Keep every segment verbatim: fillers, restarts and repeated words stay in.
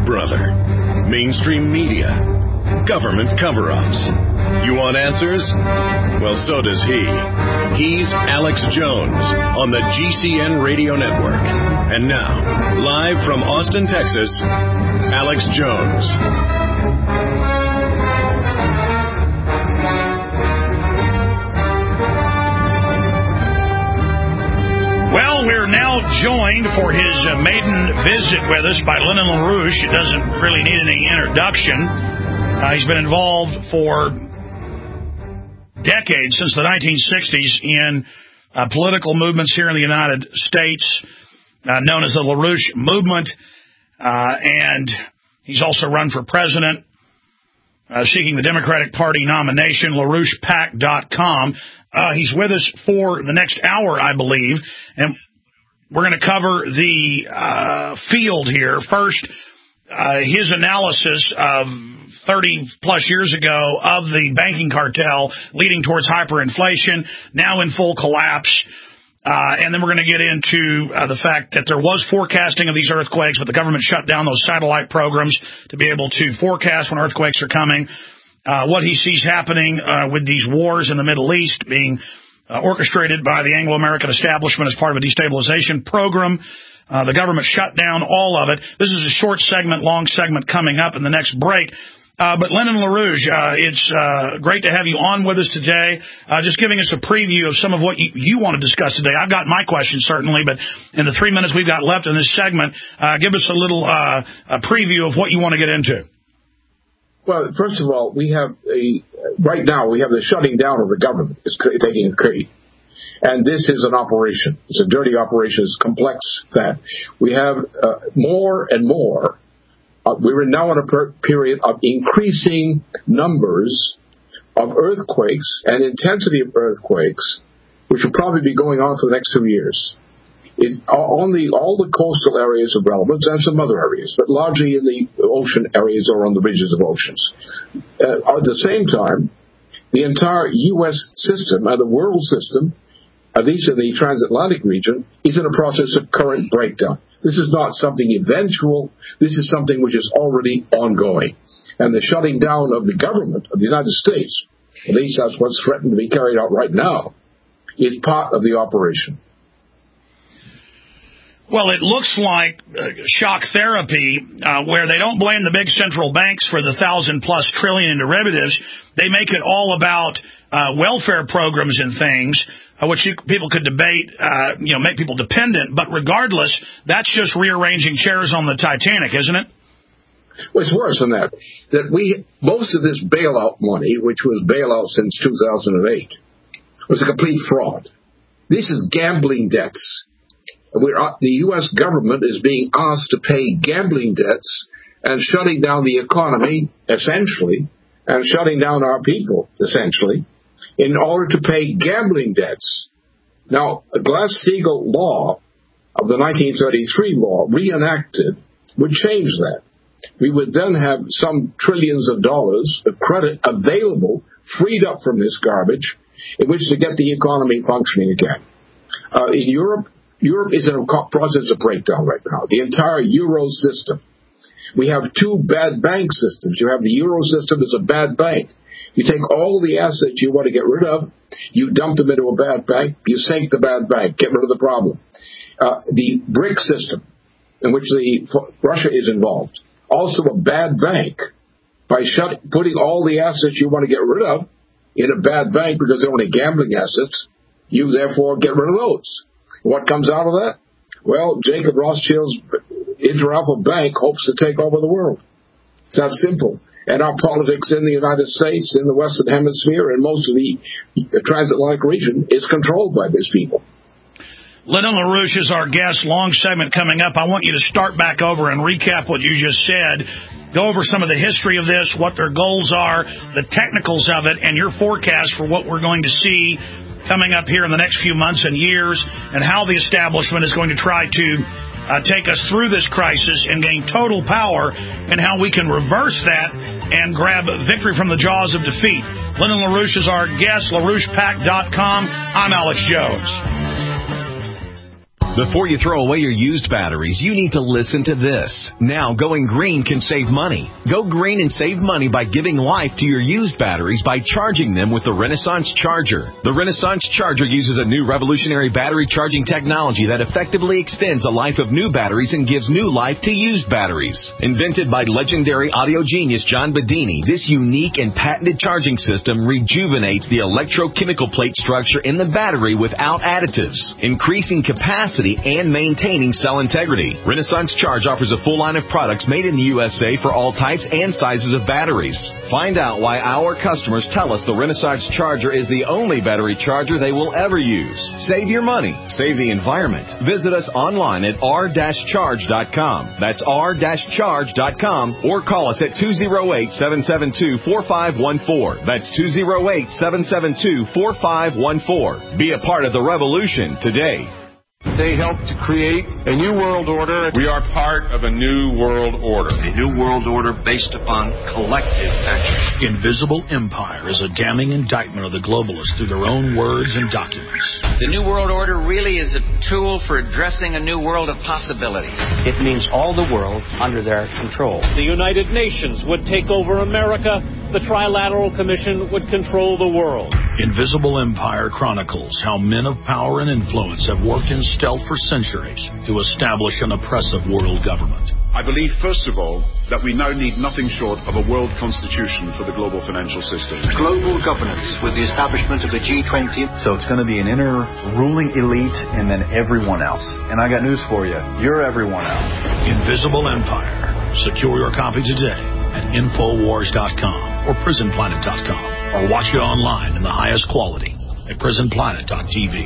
Big Brother, mainstream media, government cover-ups. You want answers? Well, so does he. He's Alex Jones on the G C N Radio Network. And now, live from Austin, Texas, Alex Jones. Well, we're now joined for his uh, maiden visit with us by Lyndon LaRouche. He doesn't really need any introduction. Uh, he's been involved for decades, since the nineteen sixties, in uh, political movements here in the United States, uh, known as the LaRouche Movement. Uh, and he's also run for president, uh, seeking the Democratic Party nomination, LaRouche Pac dot com. Uh, he's with us for the next hour, I believe, and we're going to cover the uh, field here. First, uh, his analysis of thirty-plus years ago of the banking cartel leading towards hyperinflation, now in full collapse. Uh, and then we're going to get into uh, the fact that there was forecasting of these earthquakes, but the government shut down those satellite programs to be able to forecast when earthquakes are coming. Uh, what he sees happening uh, with these wars in the Middle East being uh, orchestrated by the Anglo-American establishment as part of a destabilization program. Uh, the government shut down all of it. This is a short segment, long segment coming up in the next break. Uh, but Lyndon LaRouche, uh, it's uh, great to have you on with us today, uh, just giving us a preview of some of what you, you want to discuss today. I've got my questions, certainly, but in the three minutes we've got left in this segment, uh, give us a little uh, a preview of what you want to get into. Well, first of all, we have a, right now we have the shutting down of the government is taking a creep. And this is an operation. It's a dirty operation. It's complex that we have uh, more and more. Uh, we're now in a per- period of increasing numbers of earthquakes and intensity of earthquakes, which will probably be going on for the next two years. It's only all the coastal areas of relevance and some other areas, but largely in the ocean areas or on the ridges of oceans. Uh, at the same time, the entire U S system and the world system, at least in the transatlantic region, is in a process of current breakdown. This is not something eventual. This is something which is already ongoing. And the shutting down of the government of the United States, at least that's what's threatened to be carried out right now, is part of the operation. Well, it looks like uh, shock therapy, uh, where they don't blame the big central banks for the thousand-plus trillion in derivatives. They make it all about uh, welfare programs and things, uh, which you, people could debate, uh, you know, make people dependent. But regardless, that's just rearranging chairs on the Titanic, isn't it? Well, it's worse than that. That we most of this bailout money, which was bailout since two thousand eight, was a complete fraud. This is gambling debts. We're, the U S government is being asked to pay gambling debts and shutting down the economy, essentially, and shutting down our people, essentially, in order to pay gambling debts. Now, a Glass-Steagall law of the nineteen thirty-three law, reenacted, would change that. We would then have some trillions of dollars of credit available, freed up from this garbage, in which to get the economy functioning again. Uh, in Europe, Europe is in a process of breakdown right now. The entire Euro system. We have two bad bank systems. You have the Euro system as a bad bank. You take all the assets you want to get rid of, you dump them into a bad bank, you sink the bad bank, get rid of the problem. Uh, the BRIC system, in which the Russia is involved, also a bad bank. By shut, putting all the assets you want to get rid of in a bad bank because they're only gambling assets, you therefore get rid of those. What comes out of that? Well, Jacob Rothschild's Inter-Alpha Bank hopes to take over the world. It's that simple. And our politics in the United States, in the Western Hemisphere, and most of the transatlantic region is controlled by these people. Lyndon LaRouche is our guest. Long segment coming up. I want you to start back over and recap what you just said. Go over some of the history of this, what their goals are, the technicals of it, and your forecast for what we're going to see coming up here in the next few months and years, and how the establishment is going to try to uh, take us through this crisis and gain total power, and how we can reverse that and grab victory from the jaws of defeat. Lyndon LaRouche is our guest, LaRouche Pac dot com. I'm Alex Jones. Before you throw away your used batteries, you need to listen to this. Now, going green can save money. Go green and save money by giving life to your used batteries by charging them with the Renaissance Charger. The Renaissance Charger uses a new revolutionary battery charging technology that effectively extends the life of new batteries and gives new life to used batteries. Invented by legendary audio genius John Bedini, this unique and patented charging system rejuvenates the electrochemical plate structure in the battery without additives, increasing capacity and maintaining cell integrity. Renaissance Charge offers a full line of products made in the U S A for all types and sizes of batteries. Find out why our customers tell us the Renaissance Charger is the only battery charger they will ever use. Save your money. Save the environment. Visit us online at r dash charge dot com. That's r dash charge dot com or call us at two oh eight, seven seven two, four five one four. That's two oh eight, seven seven two, four five one four. Be a part of the revolution today. They helped to create a new world order. We are part of a new world order. A new world order based upon collective action. Invisible Empire is a damning indictment of the globalists through their own words and documents. The new world order really is a tool for addressing a new world of possibilities. It means all the world under their control. The United Nations would take over America. The Trilateral Commission would control the world. Invisible Empire chronicles how men of power and influence have worked in stealth for centuries to establish an oppressive world government. I believe, first of all, that we now need nothing short of a world constitution for the global financial system. Global governance with the establishment of the G twenty. So it's going to be an inner ruling elite and then everyone else. And I got news for you. You're everyone else. Invisible Empire. Secure your copy today at infowars dot com or prison planet dot com or watch it online in the highest quality at prison planet dot t v.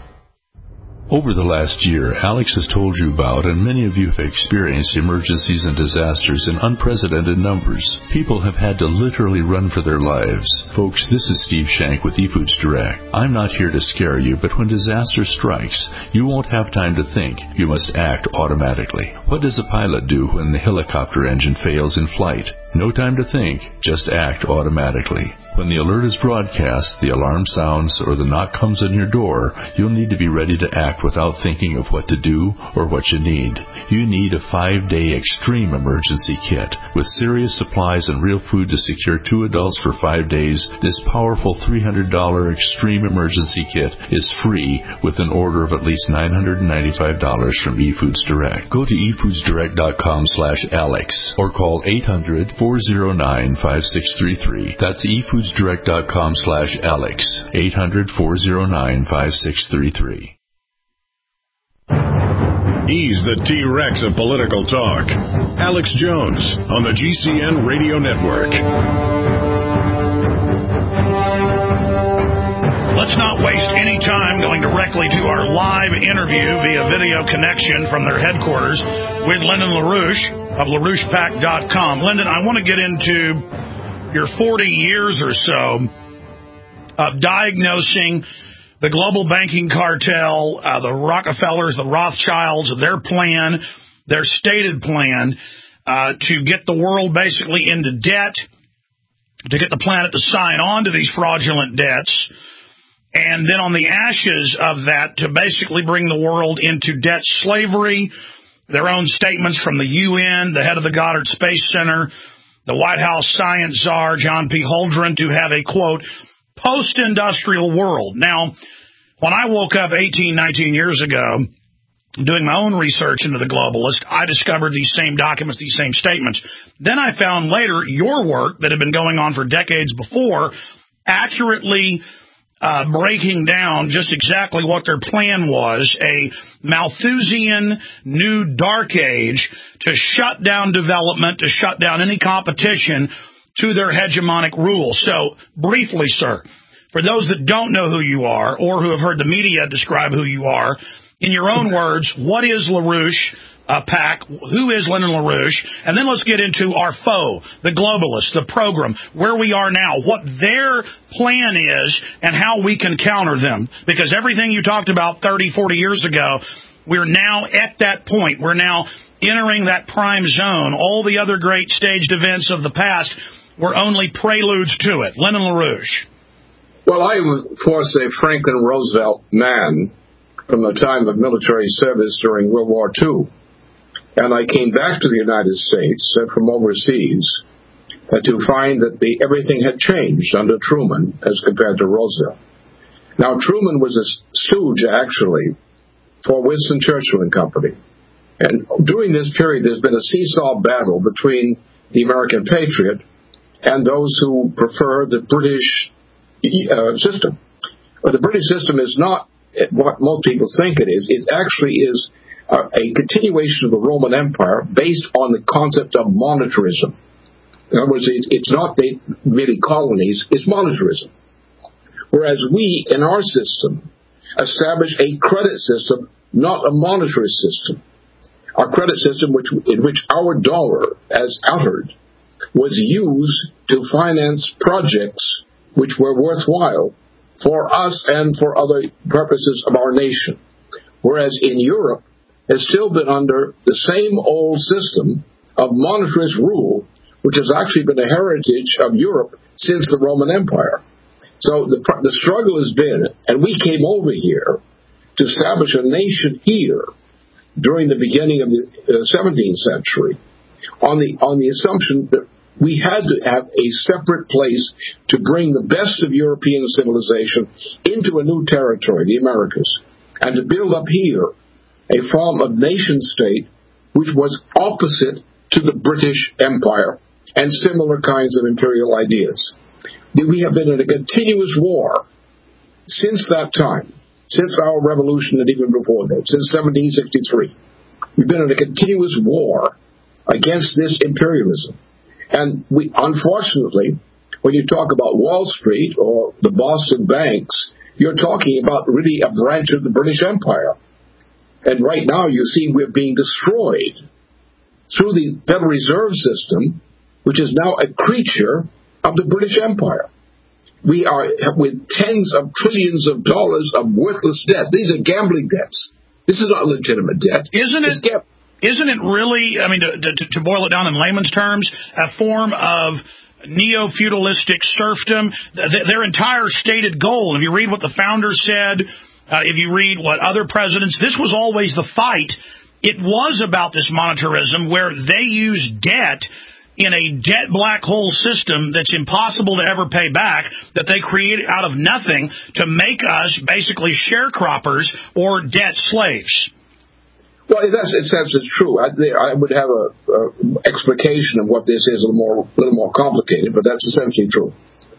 Over the last year, Alex has told you about, and many of you have experienced, emergencies and disasters in unprecedented numbers. People have had to literally run for their lives. Folks, this is Steve Shank with eFoods Direct. I'm not here to scare you, but when disaster strikes, you won't have time to think. You must act automatically. What does a pilot do when the helicopter engine fails in flight? No time to think, just act automatically. When the alert is broadcast, the alarm sounds, or the knock comes on your door, you'll need to be ready to act without thinking of what to do or what you need. You need a five-day extreme emergency kit. With serious supplies and real food to secure two adults for five days, this powerful three hundred dollars extreme emergency kit is free with an order of at least nine hundred ninety-five dollars from eFoods Direct. Go to e foods direct dot com slash alex or call eight hundred, four oh nine, five six three three. That's e foods direct dot com slash alex. eight hundred, four oh nine, five six three three. He's the T-Rex of political talk. Alex Jones on the G C N Radio Network. Let's not waste any time going directly to our live interview via video connection from their headquarters with Lyndon LaRouche of LaRouche Pac dot com. Lyndon, I want to get into your forty years or so of diagnosing the global banking cartel, uh, the Rockefellers, the Rothschilds, their plan, their stated plan uh, to get the world basically into debt, to get the planet to sign on to these fraudulent debts, and then on the ashes of that to basically bring the world into debt slavery. Their own statements from the U N, the head of the Goddard Space Center, the White House science czar, John P. Holdren, to have a, quote, post-industrial world. Now, when I woke up eighteen, nineteen years ago, doing my own research into the globalist, I discovered these same documents, these same statements. Then I found later your work that had been going on for decades before, accurately uh, breaking down just exactly what their plan was, a Malthusian new dark age to shut down development, to shut down any competition to their hegemonic rule. So, briefly, sir, for those that don't know who you are or who have heard the media describe who you are, in your own words, what is LaRouche uh, Pac? Who is Lyndon LaRouche? And then let's get into our foe, the globalists, the program, where we are now, what their plan is, and how we can counter them. Because everything you talked about thirty, forty years ago, we're now at that point. We're now entering that prime zone. All the other great staged events of the past were only preludes to it. Lyndon LaRouche. Well, I was, of course, a Franklin Roosevelt man. from the time of military service during World War Two. And I came back to the United States uh, from overseas uh, to find that the, everything had changed under Truman as compared to Roosevelt. Now, Truman was a stooge, actually, for Winston Churchill and Company. And during this period, there's been a seesaw battle between the American patriot and those who prefer the British uh, system. But the British system is not what most people think it is. It actually is Uh, a continuation of the Roman Empire based on the concept of monetarism. In other words, it, it's not they, really colonies, it's monetarism. Whereas we, in our system, establish a credit system, not a monetary system. Our credit system, which, in which our dollar, as uttered, was used to finance projects which were worthwhile for us and for other purposes of our nation. Whereas in Europe, has still been under the same old system of monetarist rule, which has actually been a heritage of Europe since the Roman Empire. So the, the struggle has been, and we came over here to establish a nation here during the beginning of the uh, seventeenth century on the, on the assumption that we had to have a separate place to bring the best of European civilization into a new territory, the Americas, and to build up here a form of nation-state which was opposite to the British Empire and similar kinds of imperial ideas. We have been in a continuous war since that time, since our revolution and even before that, since seventeen sixty-three. We've been in a continuous war against this imperialism. And we, unfortunately, when you talk about Wall Street or the Boston banks, you're talking about really a branch of the British Empire. And right now, you see, we're being destroyed through the Federal Reserve System, which is now a creature of the British Empire. We are with tens of trillions of dollars of worthless debt. These are gambling debts. This is not legitimate debt. Isn't it? Gam- isn't it really? I mean, to, to, to boil it down in layman's terms, a form of neo-feudalistic serfdom. Their entire stated goal. If you read what the founders said. Uh, if you read what other presidents, this was always the fight. It was about this monetarism where they used debt in a debt black hole system that's impossible to ever pay back, that they created out of nothing to make us basically sharecroppers or debt slaves. Well, in that sense, it's true. I, I would have a, a explication of what this is a little more, a little more complicated, but that's essentially true.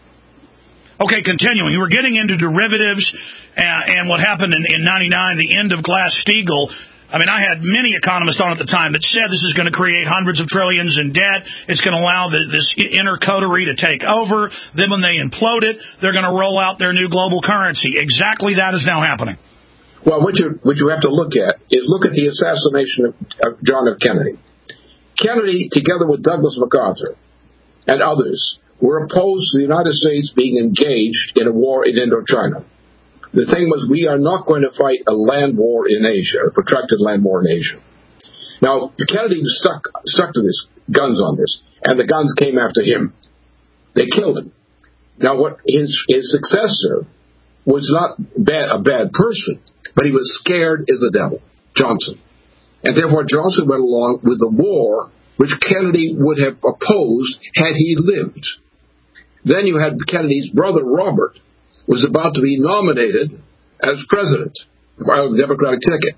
Okay, continuing. We're getting into derivatives and, and what happened in, in ninety-nine, the end of Glass-Steagall. I mean, I had many economists on at the time that said this is going to create hundreds of trillions in debt. It's going to allow the, this inner coterie to take over. Then when they implode it, they're going to roll out their new global currency. Exactly that is now happening. Well, what you, what you have to look at is look at the assassination of, of John F. Kennedy. Kennedy, together with Douglas MacArthur and others, were opposed to the United States being engaged in a war in Indochina. The thing was, we are not going to fight a land war in Asia, a protracted land war in Asia. Now, Kennedy stuck, stuck to this, guns on this, and the guns came after him. They killed him. Now, what his, his successor was not bad, a bad person, but he was scared as the devil, Johnson. And therefore, Johnson went along with the war which Kennedy would have opposed had he lived. Then you had Kennedy's brother, Robert, was about to be nominated as president by the Democratic ticket.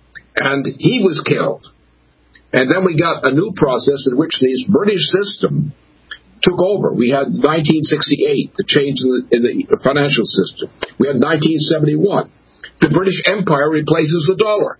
And he was killed. And then we got a new process in which this British system took over. We had nineteen sixty-eight, the change in the, in the financial system. We had nineteen seventy-one. The British Empire replaces the dollar.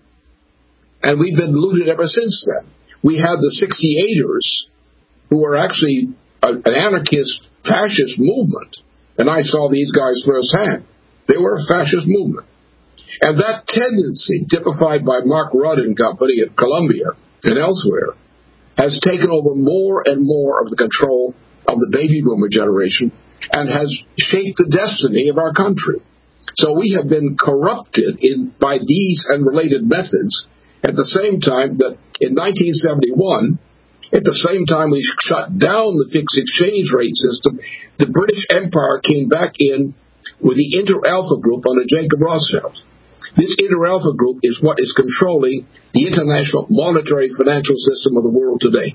And we've been looted ever since then. We had the sixty-eighters, who were actually a, an anarchist fascist movement. And I saw these guys firsthand. They were a fascist movement. And that tendency, typified by Mark Rudd and company at Columbia and elsewhere, has taken over more and more of the control of the baby boomer generation and has shaped the destiny of our country. So we have been corrupted in by these and related methods at the same time that in nineteen seventy-one, at the same time we shut down the fixed exchange rate system, the British Empire came back in with the Inter-Alpha Group under Jacob Rothschild. This Inter-Alpha Group is what is controlling the international monetary financial system of the world today.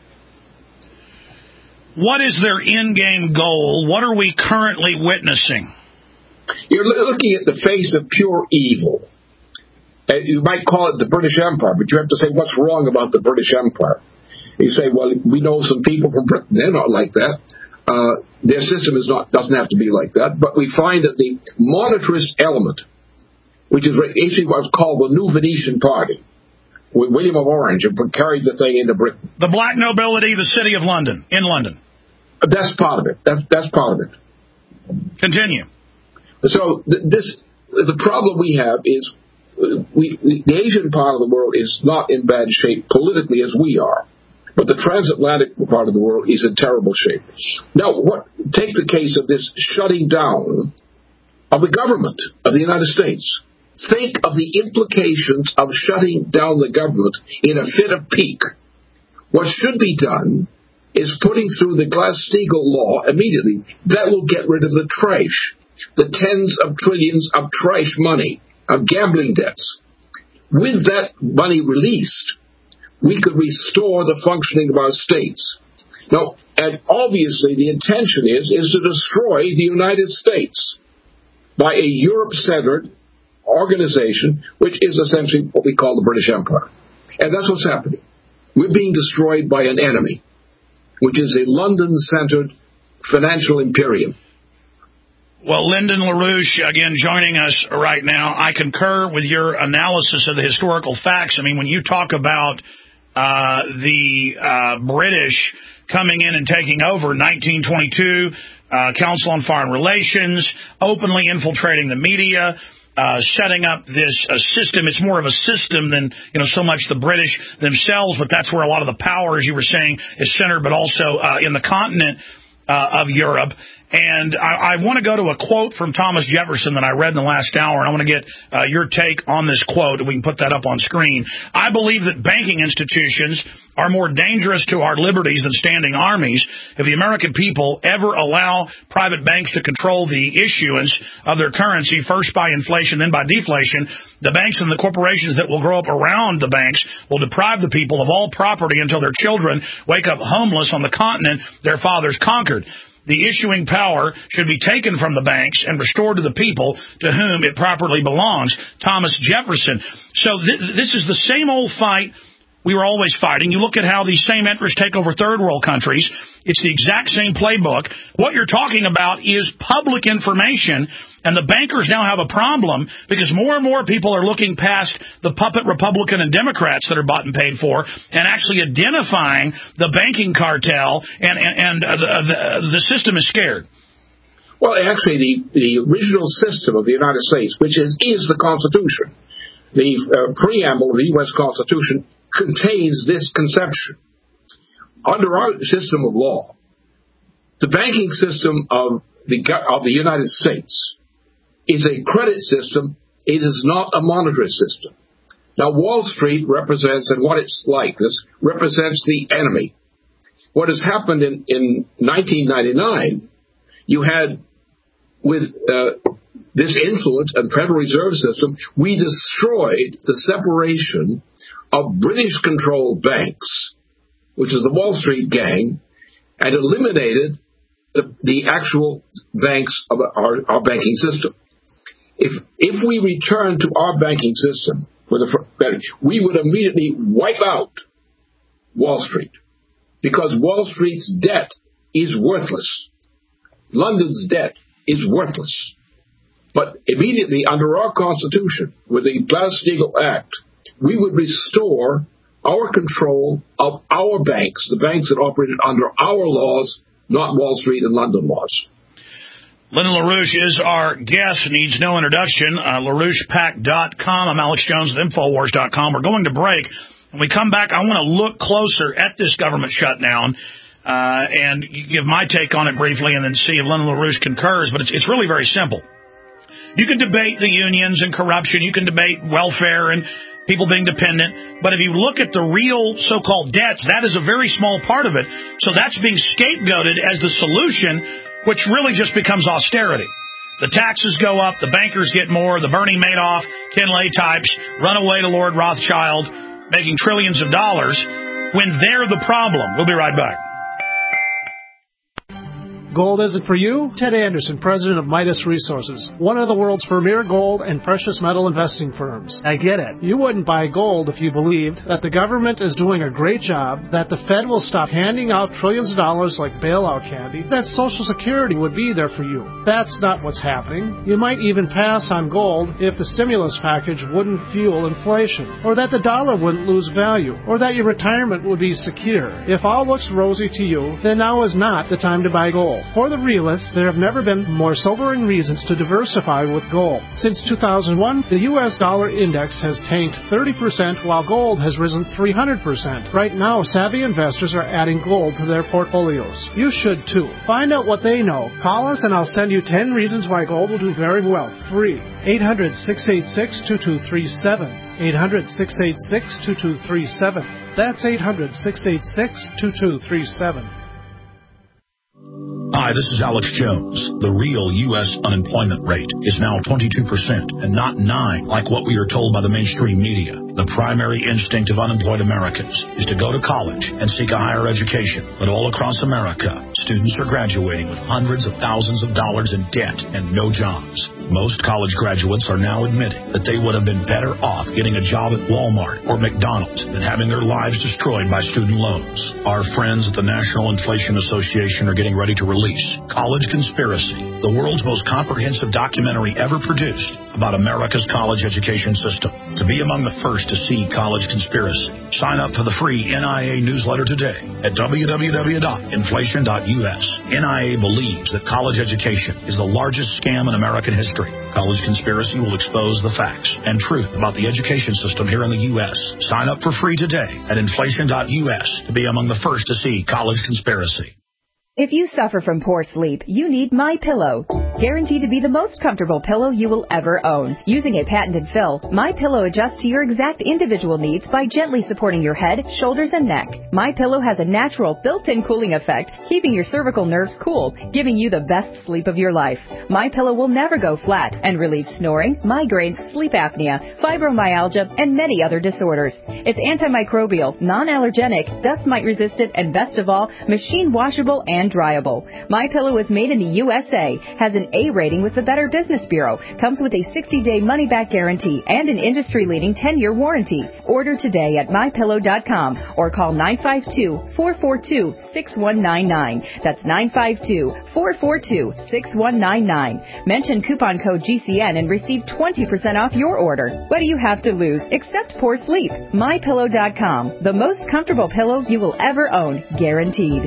What is their end-game goal? What are we currently witnessing? You're looking at the face of pure evil. Uh, you might call it the British Empire, but you have to say what's wrong about the British Empire. You say, well, we know some people from Britain. They're not like that. Uh, their system is not doesn't have to be like that. But we find that the monetarist element, which is actually what's called the New Venetian Party, with William of Orange, carried the thing into Britain. The black nobility, the city of London, in London. That's part of it. That's, that's part of it. Continue. So th- this the problem we have is we, we the Asian part of the world is not in bad shape politically as we are. But the transatlantic part of the world is in terrible shape. Now, what, take the case of this shutting down of the government of the United States. Think of the implications of shutting down the government in a fit of pique. What should be done is putting through the Glass-Steagall law immediately. That will get rid of the trash, the tens of trillions of trash money, of gambling debts. With that money released, we could restore the functioning of our states. Now, and obviously the intention is, is to destroy the United States by a Europe-centered organization, which is essentially what we call the British Empire. And that's what's happening. We're being destroyed by an enemy, which is a London-centered financial imperium. Well, Lyndon LaRouche, again, joining us right now. I concur with your analysis of the historical facts. I mean, when you talk about uh, the uh, British coming in and taking over nineteen twenty-two, uh, Council on Foreign Relations, openly infiltrating the media, uh, setting up this uh, system. It's more of a system than, you know, so much the British themselves, but that's where a lot of the power, as you were saying, is centered, but also uh, in the continent uh, of Europe. And I, I want to go to a quote from Thomas Jefferson that I read in the last hour, and I want to get uh, your take on this quote, and we can put that up on screen. I believe that banking institutions are more dangerous to our liberties than standing armies. If the American people ever allow private banks to control the issuance of their currency, first by inflation, then by deflation, the banks and the corporations that will grow up around the banks will deprive the people of all property until their children wake up homeless on the continent their fathers conquered. The issuing power should be taken from the banks and restored to the people to whom it properly belongs. Thomas Jefferson. So th- this is the same old fight we were always fighting. You look at how these same interests take over third world countries. It's the exact same playbook. What you're talking about is public information, and the bankers now have a problem because more and more people are looking past the puppet Republican and Democrats that are bought and paid for and actually identifying the banking cartel, and, and, and uh, the, the, the system is scared. Well, actually, the, the original system of the United States, which is, is the Constitution, the uh, preamble of the U S Constitution, contains this conception. Under our system of law, the banking system of the of the United States is a credit system. It is not a monetary system. Now, Wall Street represents, and what it's like, this represents the enemy. What has happened in, in nineteen ninety-nine, you had, with uh, this influence and Federal Reserve System, we destroyed the separation of British-controlled banks, which is the Wall Street gang, and eliminated the, the actual banks of our, our banking system. If if we return to our banking system, with a, we would immediately wipe out Wall Street, because Wall Street's debt is worthless. London's debt is worthless. But immediately, under our Constitution, with the Glass-Steagall Act, we would restore our control of our banks, the banks that operated under our laws, not Wall Street and London laws. Lyndon LaRouche is our guest, needs no introduction. Uh, LaRouche Pac dot com. I'm Alex Jones with Infowars dot com. We're going to break. When we come back, I want to look closer at this government shutdown uh, and give my take on it briefly and then see if Lyndon LaRouche concurs. But it's, it's really very simple. You can debate the unions and corruption. You can debate welfare and people being dependent. But if you look at the real so-called debts, that is a very small part of it. So that's being scapegoated as the solution, which really just becomes austerity. The taxes go up, the bankers get more, the Bernie Madoff, Ken Lay types run away to Lord Rothschild, making trillions of dollars, when they're the problem. We'll be right back. Gold isn't for you? Ted Anderson, president of Midas Resources, one of the world's premier gold and precious metal investing firms. I get it. You wouldn't buy gold if you believed that the government is doing a great job, that the Fed will stop handing out trillions of dollars like bailout candy, that Social Security would be there for you. That's not what's happening. You might even pass on gold if the stimulus package wouldn't fuel inflation, or that the dollar wouldn't lose value, or that your retirement would be secure. If all looks rosy to you, then now is not the time to buy gold. For the realists, there have never been more sobering reasons to diversify with gold. Since two thousand one, the U S dollar index has tanked thirty percent while gold has risen three hundred percent. Right now, savvy investors are adding gold to their portfolios. You should too. Find out what they know. Call us and I'll send you ten reasons why gold will do very well. Free. eight hundred, six eight six, two two three seven. eight hundred, six eight six, two two three seven. That's eight hundred, six eight six, two two three seven. Hi, this is Alex Jones. The real U S unemployment rate is now twenty-two percent and not nine like what we are told by the mainstream media. The primary instinct of unemployed Americans is to go to college and seek a higher education. But all across America, students are graduating with hundreds of thousands of dollars in debt and no jobs. Most college graduates are now admitting that they would have been better off getting a job at Walmart or McDonald's than having their lives destroyed by student loans. Our friends at the National Inflation Association are getting ready to release College Conspiracy, the world's most comprehensive documentary ever produced about America's college education system. To be among the first to see College Conspiracy, sign up for the free N I A newsletter today at w w w dot inflation dot u s. N I A believes that college education is the largest scam in American history. College Conspiracy will expose the facts and truth about the education system here in the U S. Sign up for free today at inflation dot u s to be among the first to see College Conspiracy. If you suffer from poor sleep, you need MyPillow. Guaranteed to be the most comfortable pillow you will ever own. Using a patented fill, MyPillow adjusts to your exact individual needs by gently supporting your head, shoulders, and neck. MyPillow has a natural built-in cooling effect, keeping your cervical nerves cool, giving you the best sleep of your life. MyPillow will never go flat and relieves snoring, migraines, sleep apnea, fibromyalgia, and many other disorders. It's antimicrobial, non-allergenic, dust mite resistant, and best of all, machine washable and dryable. MyPillow is made in the U S A, has an A rating with the Better Business Bureau, comes with a sixty-day money-back guarantee and an industry-leading ten-year warranty. Order today at my pillow dot com or call nine five two, four four two, six one nine nine. That's nine five two, four four two, six one nine nine. Mention coupon code G C N and receive twenty percent off your order. What do you have to lose except poor sleep? my pillow dot com, the most comfortable pillow you will ever own, guaranteed.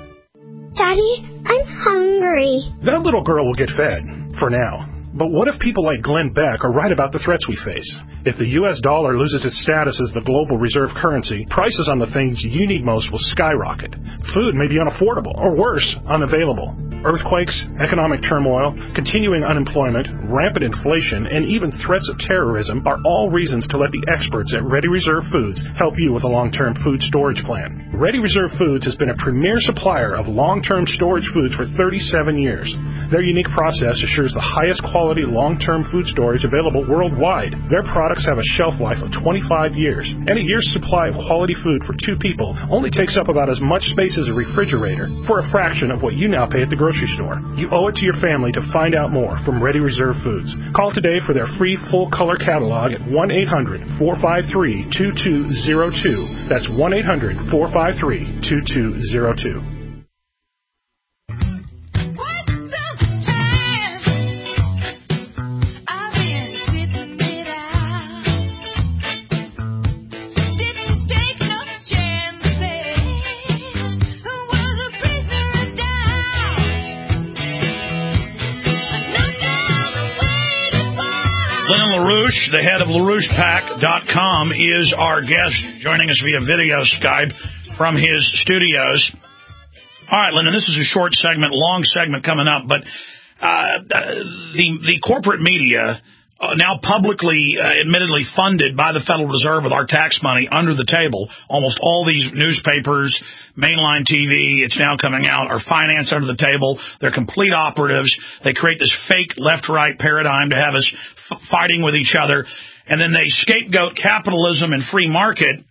Daddy, I'm hungry. That little girl will get fed, for now. But what if people like Glenn Beck are right about the threats we face? If the U S dollar loses its status as the global reserve currency, prices on the things you need most will skyrocket. Food may be unaffordable, or worse, unavailable. Earthquakes, economic turmoil, continuing unemployment, rampant inflation, and even threats of terrorism are all reasons to let the experts at Ready Reserve Foods help you with a long-term food storage plan. Ready Reserve Foods has been a premier supplier of long-term storage foods for thirty-seven years. Their unique process assures the highest quality long-term food storage available worldwide. Their products have a shelf life of twenty-five years, and a year's supply of quality food for two people only takes up about as much space as a refrigerator for a fraction of what you now pay at the grocery store. You owe it to your family to find out more from Ready Reserve Foods. Call today for their free full-color catalog at one eight hundred, four five three, two two zero two. That's one eight hundred, four five three, two two zero two. LaRouche, the head of LaRouche Pack dot com, is our guest, joining us via video Skype from his studios. All right, Lyndon, this is a short segment, long segment coming up, but uh, the the corporate media uh, now publicly, uh, admittedly funded by the Federal Reserve with our tax money under the table. Almost all these newspapers, mainline T V, it's now coming out, are financed under the table. They're complete operatives. They create this fake left-right paradigm to have us f- fighting with each other. And then they scapegoat capitalism and free market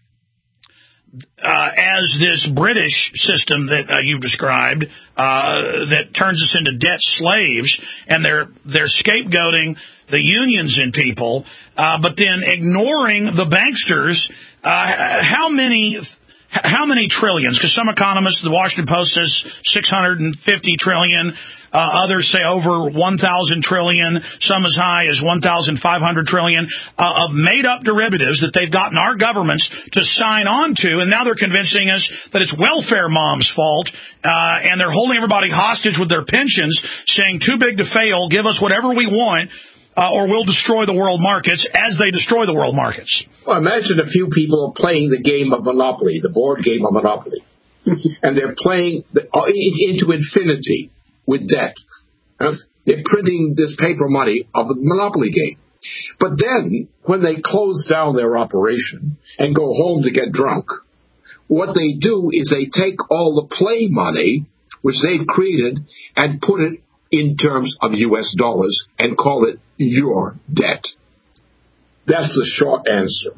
uh, as this British system that uh, you've described uh, that turns us into debt slaves. And they're they're scapegoating the unions and people, uh, but then ignoring the banksters. Uh, how many... How many trillions? Because some economists, the Washington Post says six hundred fifty trillion. Uh, others say over one thousand trillion. Some as high as one thousand five hundred trillion uh, of made-up derivatives that they've gotten our governments to sign on to. And now they're convincing us that it's welfare mom's fault. Uh, and they're holding everybody hostage with their pensions, saying too big to fail, give us whatever we want. Uh, or we'll destroy the world markets as they destroy the world markets. Well, imagine a few people playing the game of Monopoly, the board game of Monopoly. And they're playing the, uh, into infinity with debt. Uh, they're printing this paper money of the Monopoly game. But then, when they close down their operation and go home to get drunk, what they do is they take all the play money, which they've created, and put it in terms of U S dollars and call it your debt. That's the short answer.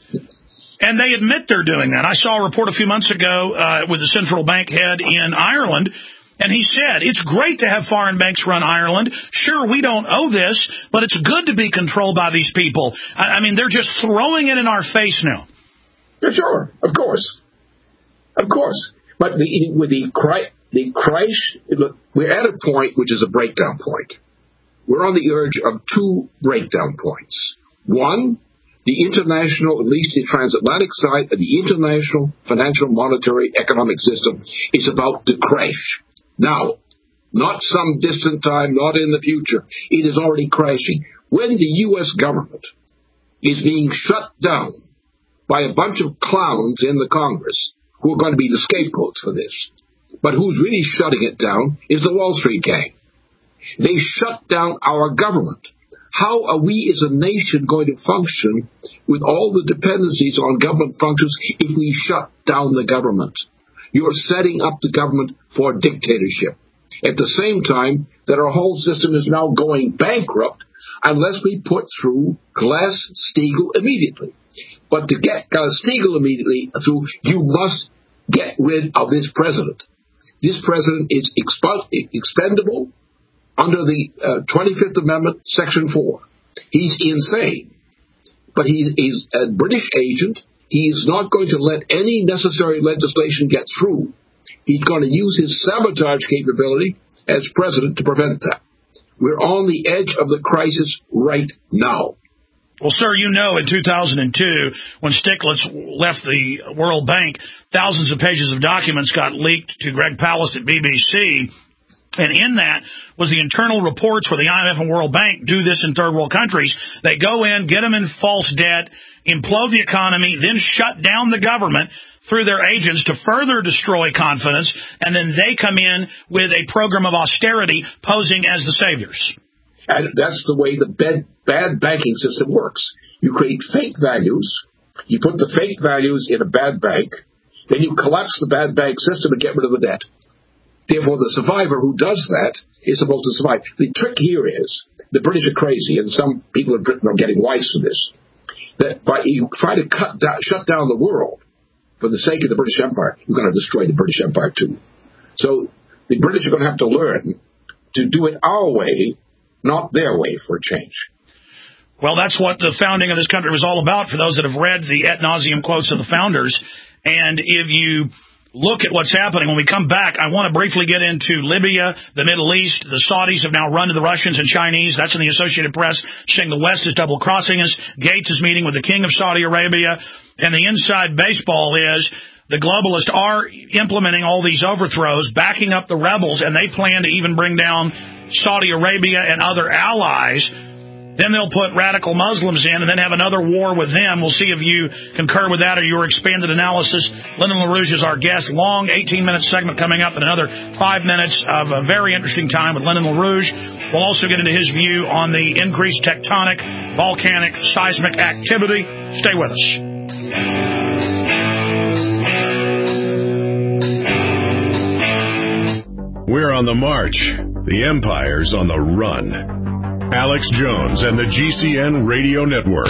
And they admit they're doing that. I saw a report a few months ago uh, with the central bank head in Ireland, and he said, it's great to have foreign banks run Ireland. Sure, we don't owe this, but it's good to be controlled by these people. I, I mean, they're just throwing it in our face now. Yeah, sure, of course. Of course. But the, with the cri- the crash, look, we're at a point which is a breakdown point. We're on the edge of two breakdown points. One, the international, at least the transatlantic side of the international financial, monetary, economic system is about to crash. Now, not some distant time, not in the future. It is already crashing. When the U S government is being shut down by a bunch of clowns in the Congress who are going to be the scapegoats for this, but who's really shutting it down is the Wall Street gang. They shut down our government. How are we as a nation going to function with all the dependencies on government functions if we shut down the government? You're setting up the government for dictatorship. At the same time that our whole system is now going bankrupt unless we put through Glass-Steagall immediately. But to get Glass-Steagall immediately through, you must get rid of this president. This president is expo- expendable under the uh, twenty-fifth Amendment, Section four. He's insane. But he's, he's a British agent. He is not going to let any necessary legislation get through. He's going to use his sabotage capability as president to prevent that. We're on the edge of the crisis right now. Well, sir, you know in two thousand two, when Stiglitz left the World Bank, thousands of pages of documents got leaked to Greg Palast at B B C, and in that was the internal reports where the I M F and World Bank do this in third world countries. They go in, get them in false debt, implode the economy, then shut down the government through their agents to further destroy confidence, and then they come in with a program of austerity posing as the saviors. And that's the way the bad, bad banking system works. You create fake values, you put the fake values in a bad bank, then you collapse the bad bank system and get rid of the debt. Therefore, the survivor who does that is supposed to survive. The trick here is, the British are crazy, and some people in Britain are getting wise to this, that by you try to cut down, shut down the world for the sake of the British Empire, you're going to destroy the British Empire too. So the British are going to have to learn to do it our way, not their way, for a change. Well, that's what the founding of this country was all about, for those that have read the ad nauseum quotes of the founders. And if you look at what's happening, when we come back, I want to briefly get into Libya, the Middle East. The Saudis have now run to the Russians and Chinese. That's in the Associated Press, saying the West is double-crossing us. Gates is meeting with the King of Saudi Arabia. And the inside baseball is the globalists are implementing all these overthrows, backing up the rebels, and they plan to even bring down Saudi Arabia and other allies. Then they'll put radical Muslims in and then have another war with them. We'll see if you concur with that or your expanded analysis. Lyndon LaRouche is our guest. Long eighteen-minute segment coming up in another five minutes of a very interesting time with Lyndon LaRouche. We'll also get into his view on the increased tectonic, volcanic, seismic activity. Stay with us. We're on the march. The empire's on the run. Alex Jones and the G C N Radio Network.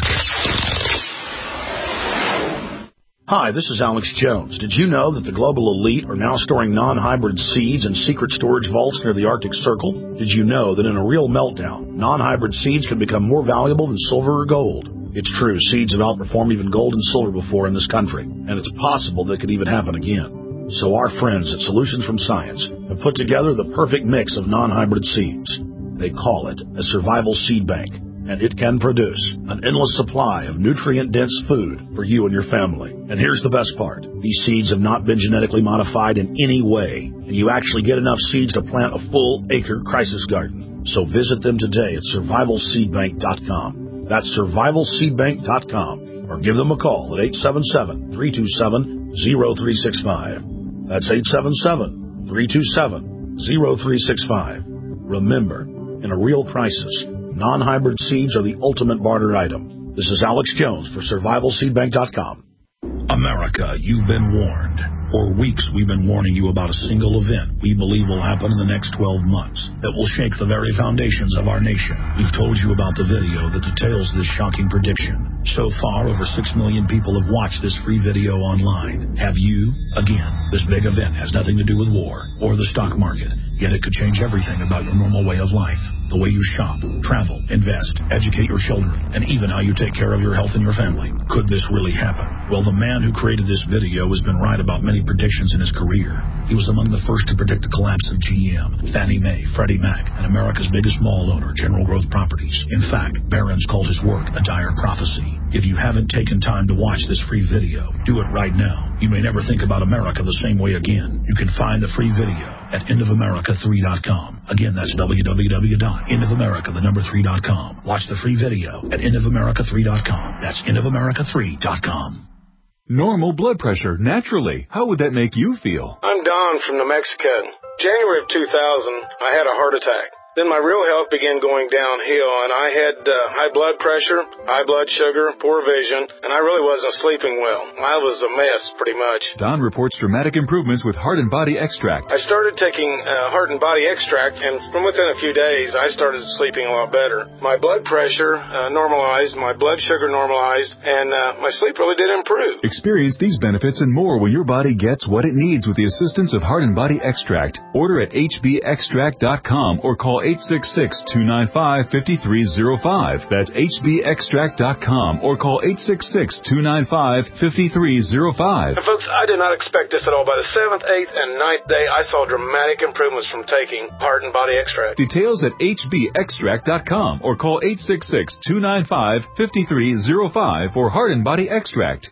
Hi, this is Alex Jones. Did you know that the global elite are now storing non-hybrid seeds in secret storage vaults near the Arctic Circle? Did you know that in a real meltdown, non-hybrid seeds can become more valuable than silver or gold? It's true, seeds have outperformed even gold and silver before in this country, and it's possible that could even happen again. So our friends at Solutions from Science have put together the perfect mix of non-hybrid seeds. They call it a survival seed bank, and it can produce an endless supply of nutrient-dense food for you and your family. And here's the best part. These seeds have not been genetically modified in any way, and you actually get enough seeds to plant a full-acre crisis garden. So visit them today at survival seed bank dot com. That's survival seed bank dot com, or give them a call at eight seven seven, three two seven, zero three six five. That's eight seven seven, three two seven, zero three six five. Remember, in a real crisis, non-hybrid seeds are the ultimate barter item. This is Alex Jones for survival seed bank dot com. America, you've been warned. For weeks, we've been warning you about a single event we believe will happen in the next twelve months that will shake the very foundations of our nation. We've told you about the video that details this shocking prediction. So far, over six million people have watched this free video online. Have you? Again, this big event has nothing to do with war or the stock market, yet it could change everything about your normal way of life. The way you shop, travel, invest, educate your children, and even how you take care of your health and your family. Could this really happen? Well, the man who created this video has been right about many predictions in his career. He was among the first to predict the collapse of G M, Fannie Mae, Freddie Mac, and America's biggest mall owner, General Growth Properties. In fact, Barron's called his work a dire prophecy. If you haven't taken time to watch this free video, do it right now. You may never think about America the same way again. You can find the free video at end of america three dot com. Again, that's w w w dot end of america the number three dot com. Watch the free video at end of america three dot com. That's end of america three dot com. Normal blood pressure, naturally. How would that make you feel? I'm Don from New Mexico. January of two thousand, I had a heart attack. Then my real health began going downhill, and I had uh, high blood pressure, high blood sugar, poor vision, and I really wasn't sleeping well. I was a mess, pretty much. Don reports dramatic improvements with Heart and Body Extract. I started taking uh, Heart and Body Extract, and from within a few days, I started sleeping a lot better. My blood pressure uh, normalized, my blood sugar normalized, and uh, my sleep really did improve. Experience these benefits and more when your body gets what it needs with the assistance of Heart and Body Extract. Order at h b extract dot com or call eight six six, two nine five, five three zero five. That's h b extract dot com or call eight six six, two nine five, five three zero five. And folks, I did not expect this at all. By the seventh, eighth, and ninth day, I saw dramatic improvements from taking Heart and Body Extract. Details at h b extract dot com or call eight six six, two nine five, five three zero five for Heart and Body Extract.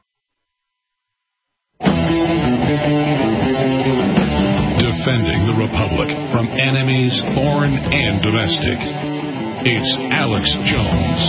Defending the Republic from enemies, foreign and domestic. It's Alex Jones.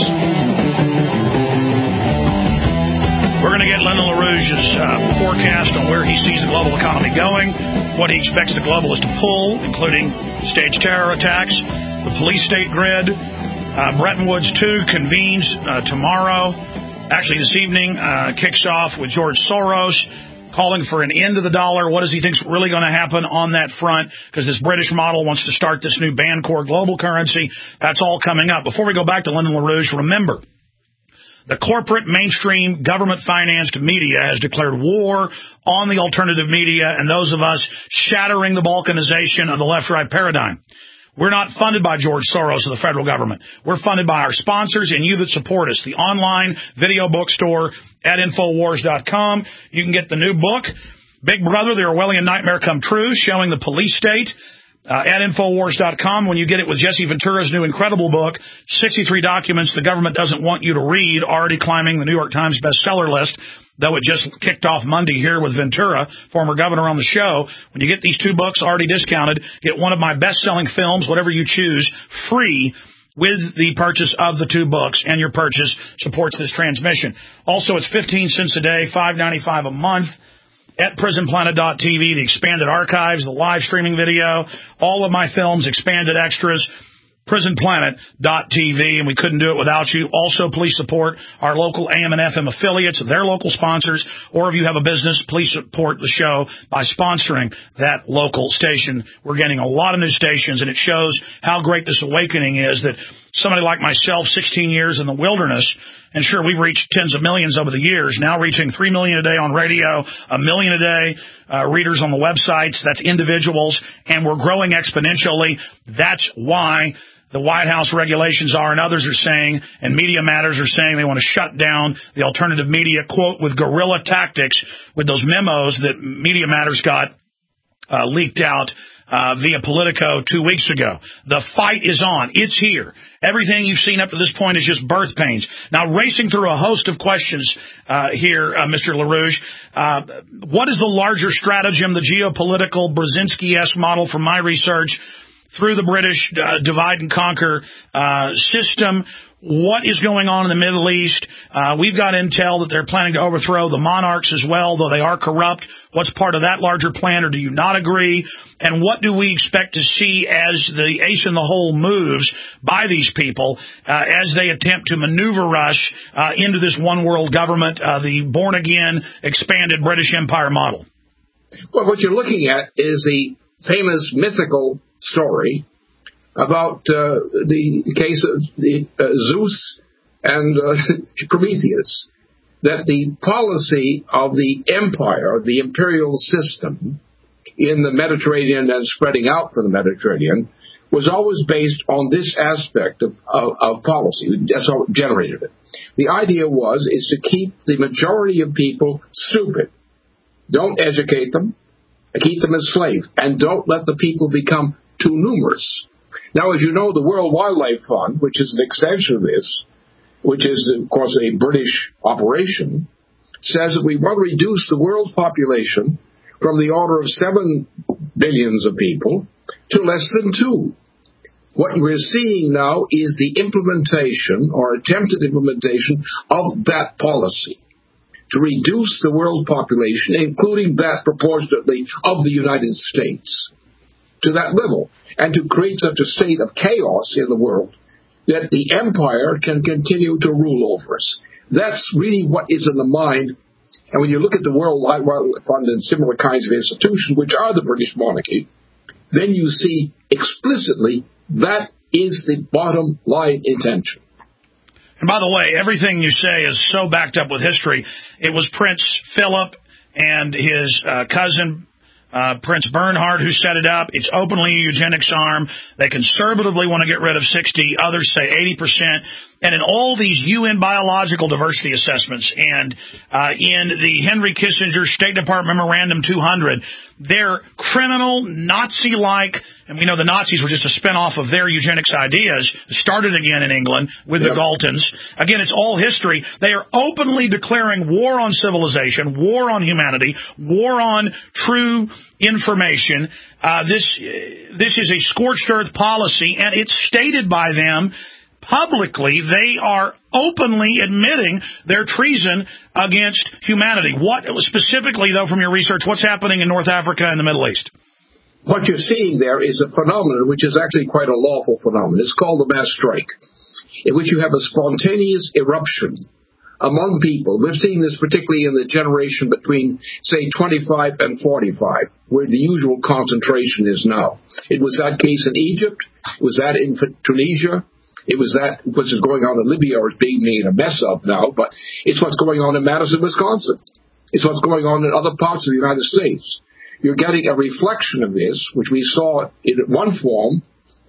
We're going to get Lyndon LaRouche's uh, forecast on where he sees the global economy going, what he expects the globalists to pull, including staged terror attacks, the police state grid. Uh, Bretton Woods two convenes uh, tomorrow. Actually, this evening uh, kicks off with George Soros calling for an end to the dollar. What does he think's really going to happen on that front? Because this British model wants to start this new Bancor global currency. That's all coming up. Before we go back to Lyndon LaRouche, remember, the corporate, mainstream, government-financed media has declared war on the alternative media and those of us shattering the balkanization of the left-right paradigm. We're not funded by George Soros or the federal government. We're funded by our sponsors and you that support us. The online video bookstore at Infowars dot com. You can get the new book, Big Brother, The Orwellian Nightmare Come True, showing the police state uh, at Infowars dot com. When you get it with Jesse Ventura's new incredible book, sixty-three documents the government doesn't want you to read, already climbing the New York Times bestseller list, though it just kicked off Monday here with Ventura, former governor, on the show. When you get these two books already discounted, get one of my best-selling films, whatever you choose, free with the purchase of the two books, and your purchase supports this transmission. Also, it's fifteen cents a day, five ninety-five a month at prison planet dot t v, the expanded archives, the live streaming video, all of my films, expanded extras, prison planet dot t v, and we couldn't do it without you. Also, please support our local A M and F M affiliates, their local sponsors, or if you have a business, please support the show by sponsoring that local station. We're getting a lot of new stations, and it shows how great this awakening is that somebody like myself, sixteen years in the wilderness, and sure, we've reached tens of millions over the years, now reaching three million a day on radio, a million a day uh, readers on the websites. That's individuals, and we're growing exponentially. That's why the White House regulations are, and others are saying, and Media Matters are saying they want to shut down the alternative media, quote, with guerrilla tactics, with those memos that Media Matters got uh, leaked out Uh, via Politico two weeks ago. The fight is on. It's here. Everything you've seen up to this point is just birth pains. Now, racing through a host of questions uh, here, uh, Mister LaRouche, uh, what is the larger stratagem, the geopolitical Brzezinski-esque model from my research through the British uh, divide and conquer uh, system? What is going on in the Middle East? Uh, we've got intel that they're planning to overthrow the monarchs as well, though they are corrupt. What's part of that larger plan, or do you not agree? And what do we expect to see as the ace in the hole moves by these people uh, as they attempt to maneuver us uh, into this one-world government, uh, the born-again, expanded British Empire model? Well, what you're looking at is the famous mythical story about uh, the case of the, uh, Zeus and uh, Prometheus, that the policy of the empire, the imperial system in the Mediterranean and spreading out from the Mediterranean, was always based on this aspect of, of, of policy. That's how it generated it. The idea was is to keep the majority of people stupid. Don't educate them, keep them as slaves, and don't let the people become too numerous. Now, as you know, the World Wildlife Fund, which is an extension of this, which is, of course, a British operation, says that we want to reduce the world's population from the order of seven billions of people to less than two. What we're seeing now is the implementation or attempted implementation of that policy to reduce the world population, including that proportionately of the United States, to that level, and to create such a state of chaos in the world that the empire can continue to rule over us. That's really what is in the mind. And when you look at the World Wildlife Fund and similar kinds of institutions, which are the British monarchy, then you see explicitly that is the bottom line intention. And by the way, everything you say is so backed up with history. It was Prince Philip and his uh, cousin, Uh, Prince Bernhard, who set it up. It's openly a eugenics arm. They conservatively want to get rid of sixty. Others say eighty percent. And in all these U N biological diversity assessments and uh, in the Henry Kissinger State Department Memorandum two hundred, they're criminal, Nazi-like, and we know the Nazis were just a spinoff of their eugenics ideas, started again in England with yep. the Galtons. Again, it's all history. They are openly declaring war on civilization, war on humanity, war on true information. Uh, this, this is a scorched earth policy, and it's stated by them publicly. They are openly admitting their treason against humanity. What specifically, though, from your research, what's happening in North Africa and the Middle East? What you're seeing there is a phenomenon which is actually quite a lawful phenomenon. It's called the mass strike, in which you have a spontaneous eruption among people. We've seen this particularly in the generation between, say, twenty-five and forty-five, where the usual concentration is now. It was that case in Egypt. It was that in Tunisia. It was that which is going on in Libya, or is being made a mess of now, but it's what's going on in Madison, Wisconsin. It's what's going on in other parts of the United States. You're getting a reflection of this, which we saw in one form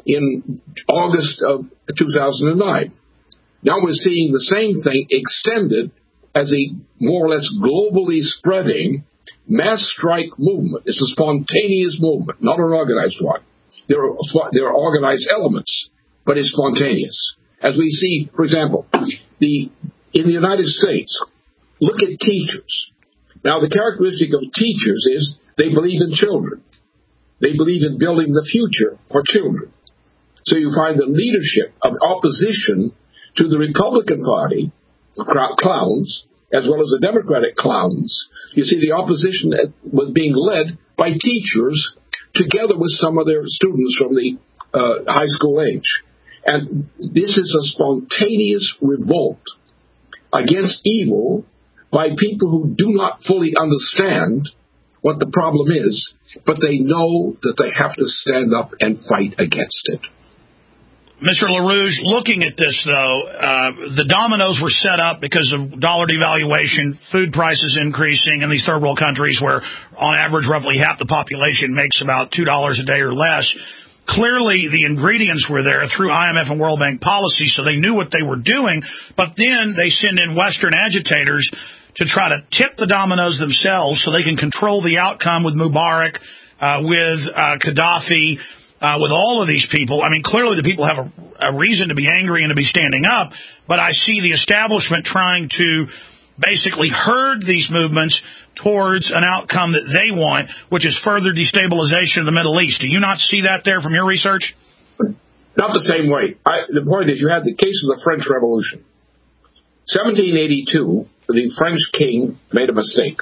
in August of two thousand nine. Now we're seeing the same thing extended as a more or less globally spreading mass strike movement. It's a spontaneous movement, not an organized one. There are, there are organized elements, but it's spontaneous. As we see, for example, the in the United States, look at teachers. Now, the characteristic of teachers is they believe in children. They believe in building the future for children. So you find the leadership of opposition to the Republican Party, clowns, as well as the Democratic clowns. You see, the opposition was being led by teachers together with some of their students from the uh, high school age. And this is a spontaneous revolt against evil by people who do not fully understand what the problem is, but they know that they have to stand up and fight against it. Mister LaRouge, looking at this, though, uh, the dominoes were set up because of dollar devaluation, food prices increasing in these third world countries where, on average, roughly half the population makes about two dollars a day or less. Clearly, the ingredients were there through I M F and World Bank policy, so they knew what they were doing, but then they send in Western agitators to try to tip the dominoes themselves so they can control the outcome with Mubarak, uh, with uh, Gaddafi, uh, with all of these people. I mean, clearly the people have a, a reason to be angry and to be standing up, but I see the establishment trying to basically herd these movements towards an outcome that they want, which is further destabilization of the Middle East. Do you not see that there from your research? Not the same way. I, the point is, you had the case of the French Revolution. seventeen eighty-two, the French king made a mistake.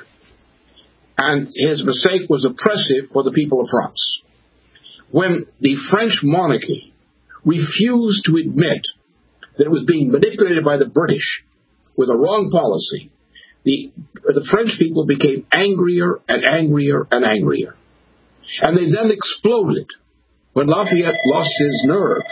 And his mistake was oppressive for the people of France. When the French monarchy refused to admit that it was being manipulated by the British with a wrong policy, the, the French people became angrier and angrier and angrier. And they then exploded when Lafayette lost his nerve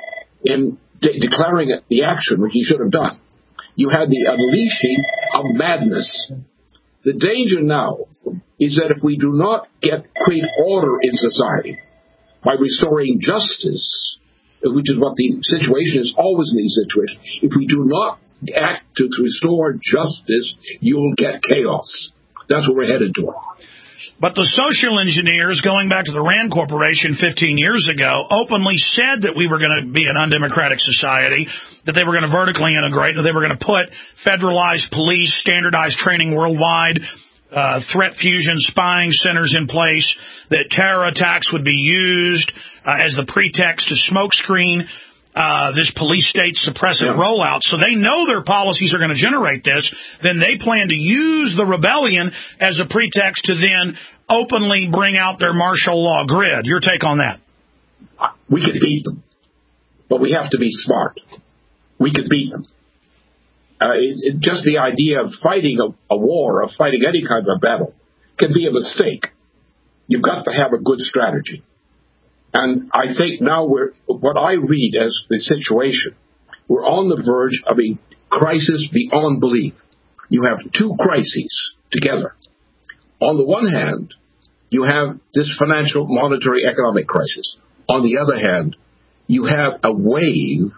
in de- declaring the action which he should have done. You had the unleashing of madness. The danger now is that if we do not get create order in society by restoring justice, which is what the situation is always in these situations, if we do not act to, to restore justice, you'll get chaos. That's what we're headed toward. But the social engineers, going back to the Rand Corporation fifteen years ago, openly said that we were going to be an undemocratic society, that they were going to vertically integrate, that they were going to put federalized police, standardized training worldwide, uh, threat fusion spying centers in place, that terror attacks would be used uh, as the pretext to smokescreen Uh, this police state suppressive yeah. rollout. So they know their policies are going to generate this. Then they plan to use the rebellion as a pretext to then openly bring out their martial law grid. Your take on that? We could beat them, but we have to be smart. We could beat them. Uh, it, it, just the idea of fighting a, a war, of fighting any kind of a battle, can be a mistake. You've got to have a good strategy. And I think now we're, what I read as the situation, we're on the verge of a crisis beyond belief. You have two crises together. On the one hand, you have this financial, monetary, economic crisis. On the other hand, you have a wave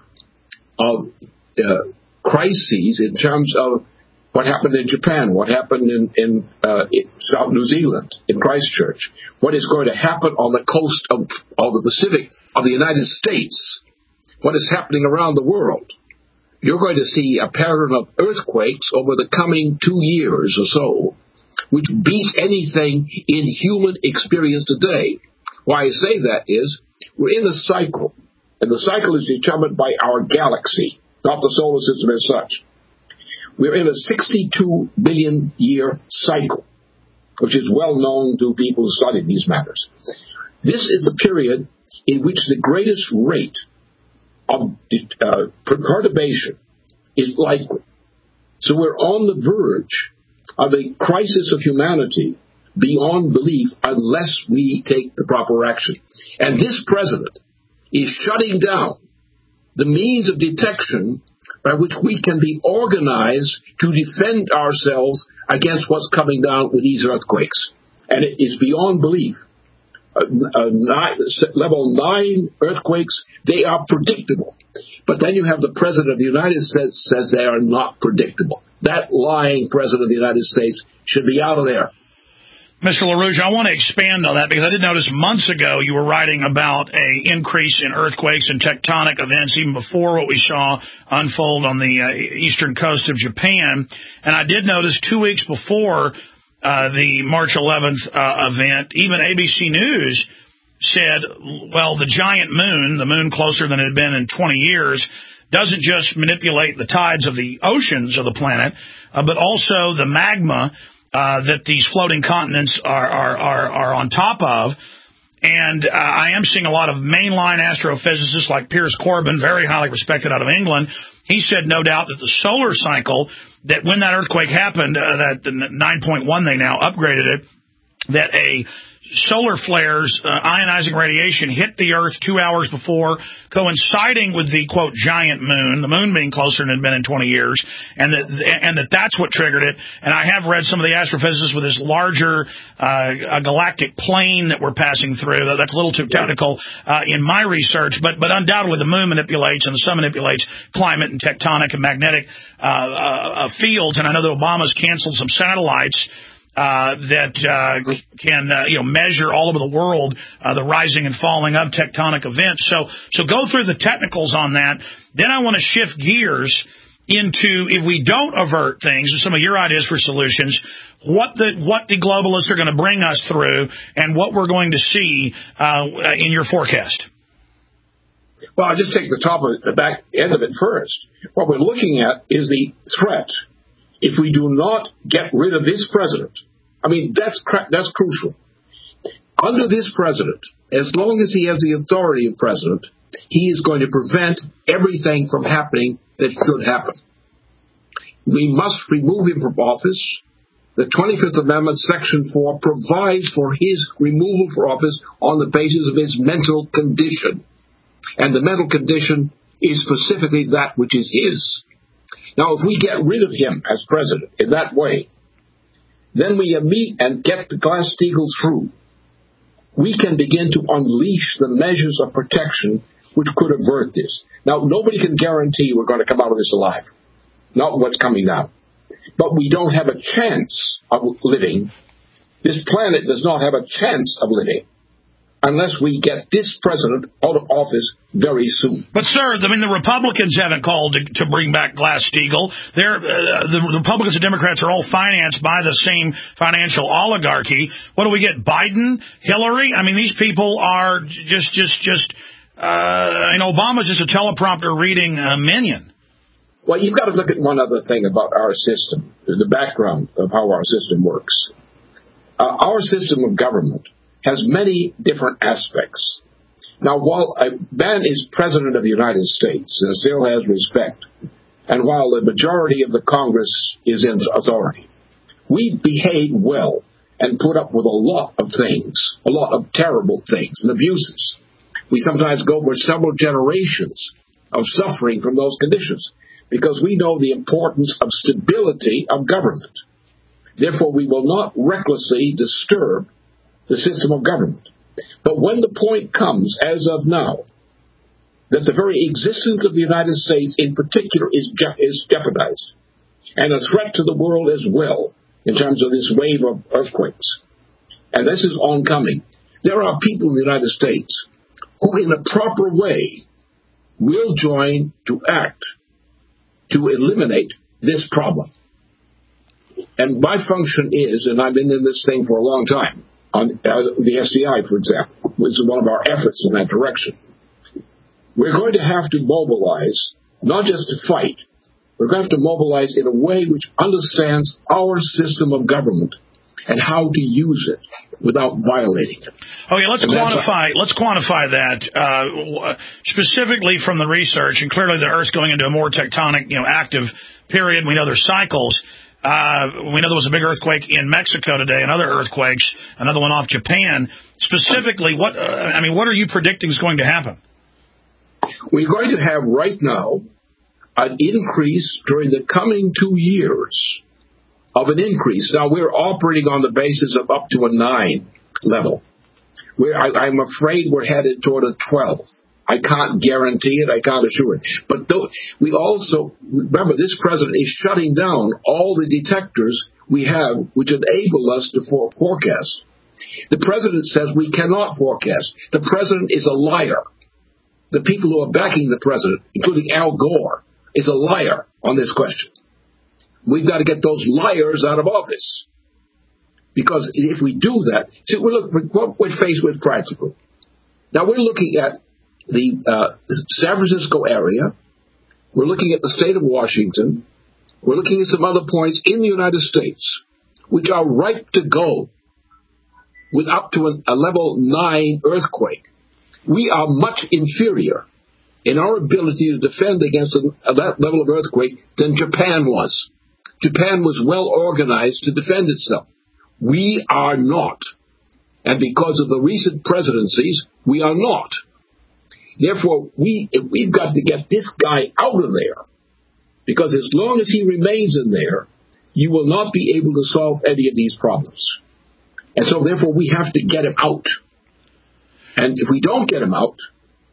of uh, crises in terms of what happened in Japan, what happened in, in, uh, in South New Zealand, in Christchurch, what is going to happen on the coast of, of the Pacific of the United States, what is happening around the world. You're going to see a pattern of earthquakes over the coming two years or so, which beats anything in human experience today. Why I say that is, we're in a cycle, and the cycle is determined by our galaxy, not the solar system as such. We're in a sixty-two billion year cycle, which is well known to people who study these matters. This is the period in which the greatest rate of uh, perturbation is likely. So we're on the verge of a crisis of humanity beyond belief unless we take the proper action. And this president is shutting down the means of detection by which we can be organized to defend ourselves against what's coming down with these earthquakes. And it is beyond belief. Uh, uh, nine, level nine earthquakes, they are predictable. But then you have the President of the United States says they are not predictable. That lying President of the United States should be out of there. Mister LaRouge, I want to expand on that because I did notice months ago you were writing about an increase in earthquakes and tectonic events even before what we saw unfold on the uh, eastern coast of Japan. And I did notice two weeks before uh, the March eleventh uh, event, even A B C News said, well, the giant moon, the moon closer than it had been in twenty years, doesn't just manipulate the tides of the oceans of the planet, uh, but also the magma Uh, that these floating continents are, are, are, are on top of. And uh, I am seeing a lot of mainline astrophysicists like Piers Corbyn, very highly respected out of England. He said, no doubt, that the solar cycle, that when that earthquake happened, uh, that nine point one, they now upgraded it, that a solar flares, uh, ionizing radiation hit the Earth two hours before, coinciding with the, quote, giant moon, the moon being closer than it had been in twenty years, and that and that that's what triggered it. And I have read some of the astrophysicists with this larger uh, galactic plane that we're passing through. That's a little too technical uh, in my research, but but undoubtedly the moon manipulates and the sun manipulates climate and tectonic and magnetic uh, uh, fields. And I know that Obama's canceled some satellites Uh, that uh, can uh, you know measure all over the world uh, the rising and falling of tectonic events. So so go through the technicals on that. Then I want to shift gears into, if we don't avert things, some of your ideas for solutions, what the what the globalists are going to bring us through, and what we're going to see uh, in your forecast. Well, I'll just take the top of it, the back end of it first. What we're looking at is the threat. If we do not get rid of this president, I mean, that's that's crucial. Under this president, as long as he has the authority of president, he is going to prevent everything from happening that should happen. We must remove him from office. The twenty-fifth Amendment, Section four, provides for his removal from office on the basis of his mental condition. And the mental condition is specifically that which is his. Now, if we get rid of him as president in that way, then we meet and get the Glass-Steagall through. We can begin to unleash the measures of protection which could avert this. Now, nobody can guarantee we're going to come out of this alive. Not what's coming now. But we don't have a chance of living. This planet does not have a chance of living unless we get this president out of office very soon. But, sir, I mean, the Republicans haven't called to, to bring back Glass-Steagall. They're, uh, the Republicans and Democrats are all financed by the same financial oligarchy. What do we get, Biden, Hillary? I mean, these people are just, just, just, uh, and Obama's just a teleprompter reading uh, minion. Well, you've got to look at one other thing about our system, the background of how our system works. Uh, our system of government has many different aspects. Now, while a man is president of the United States and still has respect, and while the majority of the Congress is in authority, we behave well and put up with a lot of things, a lot of terrible things and abuses. We sometimes go for several generations of suffering from those conditions because we know the importance of stability of government. Therefore, we will not recklessly disturb the system of government. But when the point comes, as of now, that the very existence of the United States in particular is, je- is jeopardized, and a threat to the world as well, in terms of this wave of earthquakes, and this is oncoming, there are people in the United States who, in a proper way, will join to act to eliminate this problem. And my function is, and I've been in this thing for a long time, on uh, the S D I, for example, which is one of our efforts in that direction. We're going to have to mobilize, not just to fight, we're going to have to mobilize in a way which understands our system of government and how to use it without violating it. Okay, let's and quantify. Let's quantify that uh, specifically from the research, and clearly the Earth's going into a more tectonic, you know, active period. We know there's cycles. Uh, we know there was a big earthquake in Mexico today, and other earthquakes, another one off Japan. Specifically, what uh, I mean, what are you predicting is going to happen? We're going to have right now an increase during the coming two years of an increase. Now, we're operating on the basis of up to a nine level. We're, I, I'm afraid we're headed toward a twelve. I can't guarantee it. I can't assure it. But though, we also, remember, this president is shutting down all the detectors we have which enable us to for, forecast. The president says we cannot forecast. The president is a liar. The people who are backing the president, including Al Gore, is a liar on this question. We've got to get those liars out of office. Because if we do that, see, we're, look, we're faced with practical. Now, we're looking at the uh, San Francisco area. We're looking at the state of Washington. We're looking at some other points in the United States which are ripe to go. with up to an, a level nine earthquake. We are much inferior in our ability to defend against a, a level of earthquake than Japan was. Japan was well organized to defend itself. We are not. And because of the recent presidencies, we are not. Therefore, we, we've got to get this guy out of there. Because as long as he remains in there, you will not be able to solve any of these problems. And so, therefore, we have to get him out. And if we don't get him out,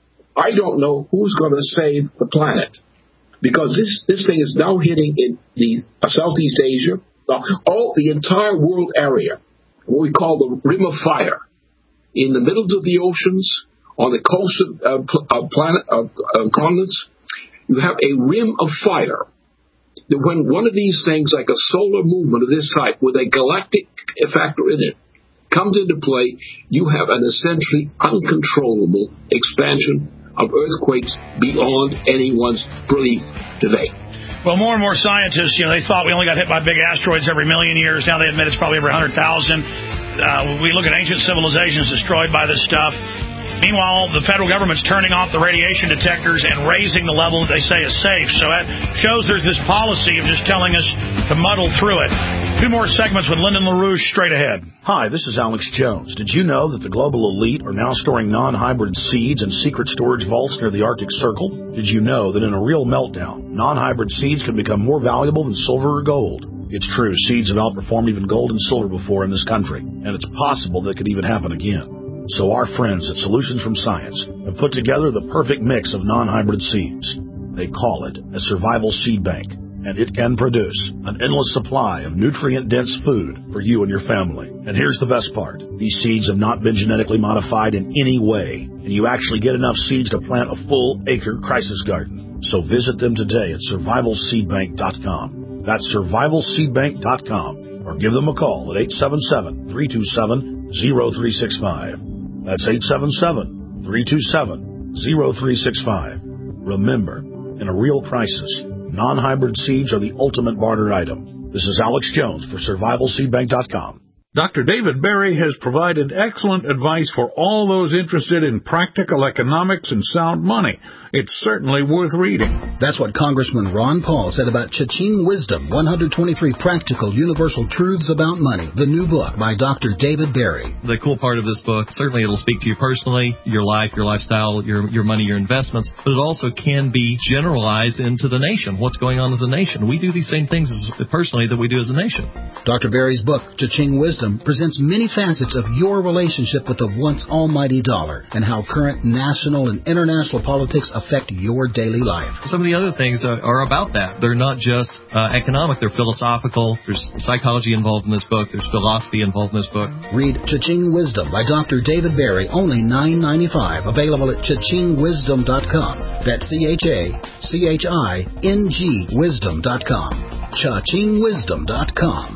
I don't know who's going to save the planet. Because this, this thing is now hitting in the uh, Southeast Asia, uh, all the entire world area, what we call the rim of fire, in the middle of the oceans, on the coast of uh, uh, planet of uh, continents. You have a rim of fire. That when one of these things, like a solar movement of this type, with a galactic factor in it, comes into play, you have an essentially uncontrollable expansion of earthquakes beyond anyone's belief today. Well, more and more scientists, you know, they thought we only got hit by big asteroids every million years. Now they admit it's probably every one hundred thousand. Uh, we look at ancient civilizations destroyed by this stuff. Meanwhile, the federal government's turning off the radiation detectors and raising the level that they say is safe. So that shows there's this policy of just telling us to muddle through it. Two more segments with Lyndon LaRouche straight ahead. Hi, this is Alex Jones. Did you know that the global elite are now storing non-hybrid seeds in secret storage vaults near the Arctic Circle? Did you know that in a real meltdown, non-hybrid seeds can become more valuable than silver or gold? It's true, seeds have outperformed even gold and silver before in this country, and it's possible that could even happen again. So our friends at Solutions from Science have put together the perfect mix of non-hybrid seeds. They call it a survival seed bank, and it can produce an endless supply of nutrient-dense food for you and your family. And here's the best part. These seeds have not been genetically modified in any way, and you actually get enough seeds to plant a full-acre crisis garden. So visit them today at survival seed bank dot com. That's survival seed bank dot com, or give them a call at eight seven seven, three two seven, zero three six five. That's eight seven seven, three two seven, zero three six five. Remember, in a real crisis, non-hybrid seeds are the ultimate barter item. This is Alex Jones for survival seed bank dot com. Doctor David Berry has provided excellent advice for all those interested in practical economics and sound money. It's certainly worth reading. That's what Congressman Ron Paul said about Cha-Ching Wisdom, one hundred twenty-three Practical Universal Truths About Money, the new book by Doctor David Berry. The cool part of this book, certainly it'll speak to you personally, your life, your lifestyle, your your money, your investments, but it also can be generalized into the nation, what's going on as a nation. We do these same things as, personally that we do as a nation. Doctor Berry's book, Cha-Ching Wisdom, presents many facets of your relationship with the once almighty dollar and how current national and international politics affect your daily life. Some of the other things are, are about that. They're not just uh, economic, they're philosophical. There's psychology involved in this book. There's philosophy involved in this book. Read Cha-Ching Wisdom by Doctor David Berry, only nine ninety-five, available at cha ching wisdom dot com. That's C H A C H I N G wisdom dot com. cha ching wisdom dot com.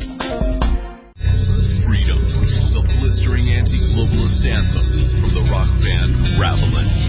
Freedom, the blistering anti-globalist anthem from the rock band Ravelin.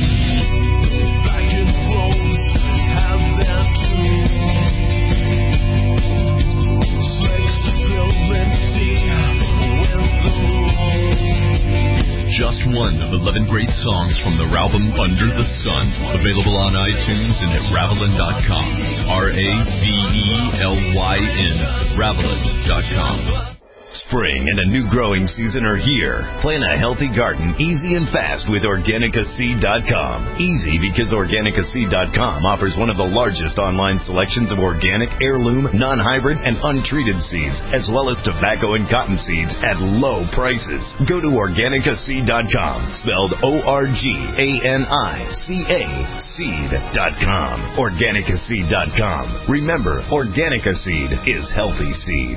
Just one of eleven great songs from their album Under the Sun, available on iTunes and at Ravelin dot com. R A V E L Y N, Ravelin dot com. Spring and a new growing season are here. Plan a healthy garden easy and fast with Organica Seed dot com. Easy because Organica Seed dot com offers one of the largest online selections of organic, heirloom, non-hybrid, and untreated seeds, as well as tobacco and cotton seeds at low prices. Go to Organica Seed dot com, spelled O R G A N I C A, seed dot com. Organica Seed dot com. Remember, Organica Seed is healthy seed.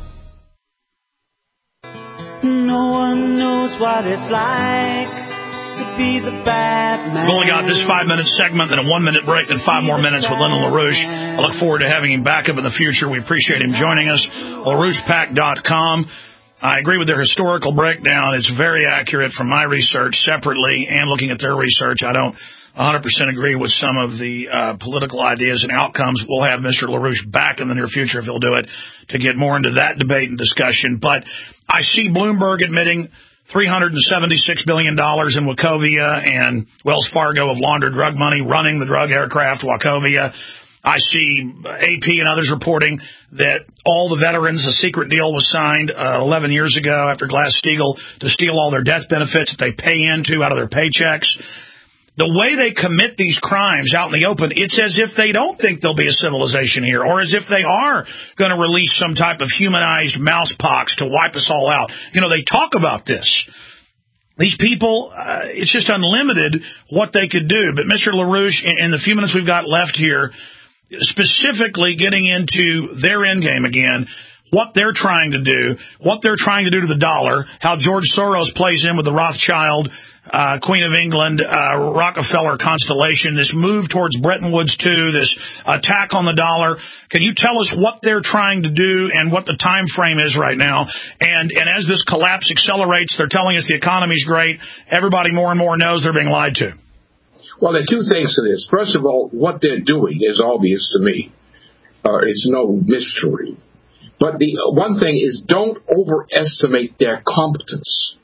No one knows what it's like to be the bad man. We've only got this five-minute segment, then a one-minute break, then five more minutes with Lyndon LaRouche. I look forward to having him back up in the future. We appreciate him joining us. LaRouche Pack dot com. I agree with their historical breakdown. It's very accurate from my research separately and looking at their research. I don't one hundred percent agree with some of the uh, political ideas and outcomes. We'll have Mister LaRouche back in the near future if he'll do it to get more into that debate and discussion. But I see Bloomberg admitting three hundred seventy-six billion dollars in Wachovia, and Wells Fargo have laundered drug money running the drug aircraft Wachovia. I see A P and others reporting that all the veterans, a secret deal was signed uh, eleven years ago after Glass-Steagall to steal all their death benefits that they pay into out of their paychecks. The way they commit these crimes out in the open, it's as if they don't think there'll be a civilization here, or as if they are going to release some type of humanized mouse pox to wipe us all out. You know, they talk about this. These people, uh, it's just unlimited what they could do. But Mister LaRouche, in, in the few minutes we've got left here, specifically getting into their end game again, what they're trying to do, what they're trying to do to the dollar, how George Soros plays in with the Rothschild, uh, Queen of England, uh, Rockefeller constellation, this move towards Bretton Woods two, this attack on the dollar. Can you tell us what they're trying to do and what the time frame is right now? And, and as this collapse accelerates, they're telling us the economy's great. Everybody more and more knows they're being lied to. Well, there are two things to this. First of all, what they're doing is obvious to me. Uh, it's no mystery. But the uh, one thing is, don't overestimate their competence.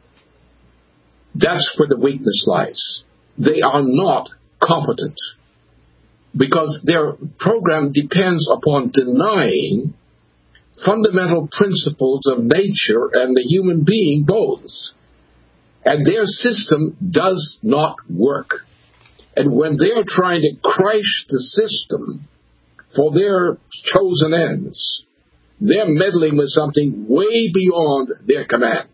That's where the weakness lies. They are not competent because their program depends upon denying fundamental principles of nature and the human being both. And their system does not work. And when they're trying to crash the system for their chosen ends, they're meddling with something way beyond their command.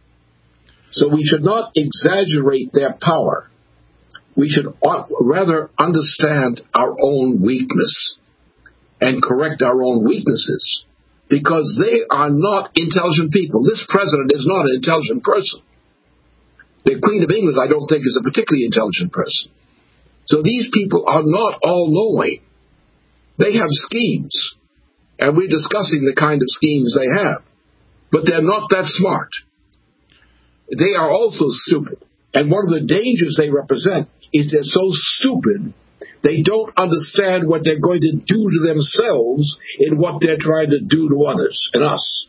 So we should not exaggerate their power. We should rather understand our own weakness and correct our own weaknesses, because they are not intelligent people. This president is not an intelligent person. The Queen of England, I don't think, is a particularly intelligent person. So these people are not all-knowing. They have schemes, and we're discussing the kind of schemes they have. But they're not that smart. They are also stupid. And one of the dangers they represent is they're so stupid, they don't understand what they're going to do to themselves in what they're trying to do to others and us.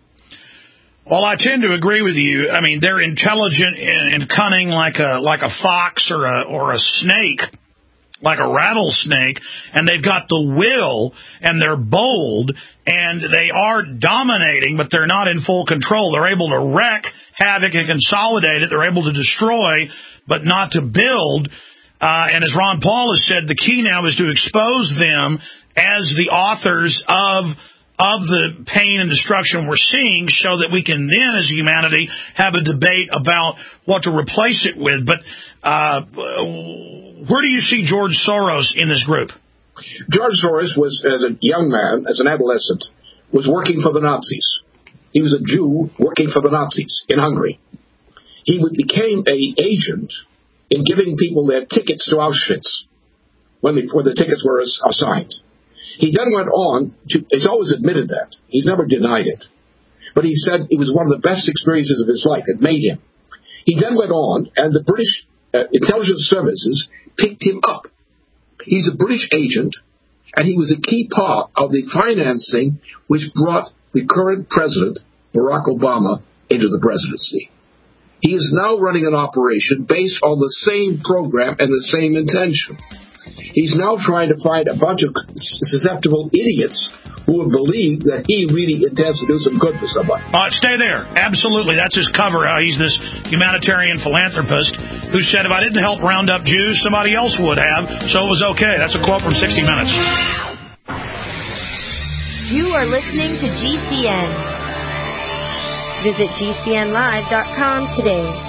Well, I tend to agree with you. I mean, they're intelligent and cunning like a like a fox or a or a snake, like a rattlesnake, and they've got the will, and they're bold, and they are dominating, but they're not in full control. They're able to wreak havoc and consolidate it. They're able to destroy, but not to build. Uh, and as Ron Paul has said, the key now is to expose them as the authors of of the pain and destruction we're seeing, so that we can then, as humanity, have a debate about what to replace it with. But uh, where do you see George Soros in this group? George Soros was, as a young man, as an adolescent, was working for the Nazis. He was a Jew working for the Nazis in Hungary. He became an agent in giving people their tickets to Auschwitz when the, when the tickets were assigned. He then went on to, he's always admitted that. He's never denied it. But he said it was one of the best experiences of his life. It made him. He then went on, and the British uh, intelligence services picked him up. He's a British agent, and he was a key part of the financing which brought the current president, Barack Obama, into the presidency. He is now running an operation based on the same program and the same intention. He's now trying to find a bunch of susceptible idiots who would believe that he really intends to do some good for somebody. Uh, stay there. Absolutely. That's his cover. Uh, he's this humanitarian philanthropist who said, if I didn't help round up Jews, somebody else would have, so it was okay. That's a quote from sixty minutes. You are listening to G C N. Visit G C N live dot com today.